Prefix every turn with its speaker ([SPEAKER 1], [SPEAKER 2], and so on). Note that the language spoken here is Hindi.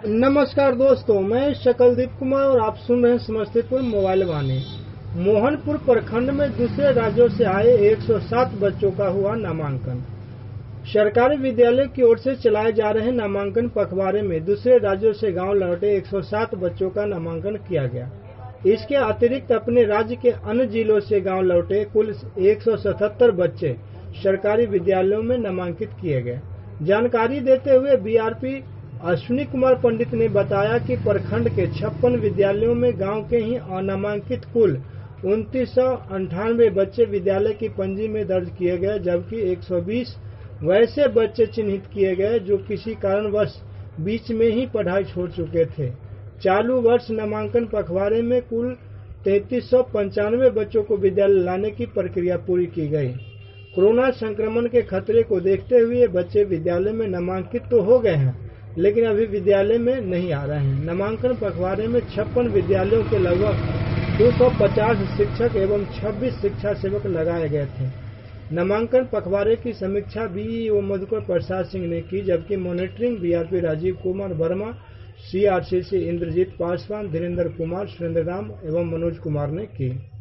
[SPEAKER 1] नमस्कार दोस्तों, मैं शकलदीप कुमार और आप सुन रहे हैं समस्तीपुर मोबाइल वाणी। मोहनपुर प्रखंड में दूसरे राज्यों से आए 107 बच्चों का हुआ नामांकन। सरकारी विद्यालय की ओर से चलाए जा रहे नामांकन पखवाड़े में दूसरे राज्यों से गांव लौटे 107 बच्चों का नामांकन किया गया। इसके अतिरिक्त अपने राज्य के अन्य जिलों से गांव लौटे कुल 177 बच्चे सरकारी विद्यालयों में नामांकित किए गए। जानकारी देते हुए बीआरपी अश्विनी कुमार पंडित ने बताया कि प्रखंड के 56 विद्यालयों में गांव के ही अनामांकित कुल 2998 बच्चे विद्यालय की पंजी में दर्ज किए गए, जबकि 120 वैसे बच्चे चिन्हित किए गए जो किसी कारणवश बीच में ही पढ़ाई छोड़ चुके थे। चालू वर्ष नामांकन पखवाड़े में कुल 3395 बच्चों को विद्यालय लाने की प्रक्रिया पूरी की गई। कोरोना संक्रमण के खतरे को देखते हुए बच्चे विद्यालय में नामांकित तो हो गए हैं, लेकिन अभी विद्यालय में नहीं आ रहे हैं। नामांकन पखवाड़े में 56 विद्यालयों के लगभग 250 शिक्षक एवं 26 शिक्षा सेवक लगाए गए थे। नामांकन पखवाड़े की समीक्षा बीईओ मधुकर प्रसाद सिंह ने की, जबकि monitoring BRP Rajiv Kumar Verma, CRCC Indrajit Paswan, Dhirendra Kumar, Surendra Ram एवं मनोज कुमार ने की।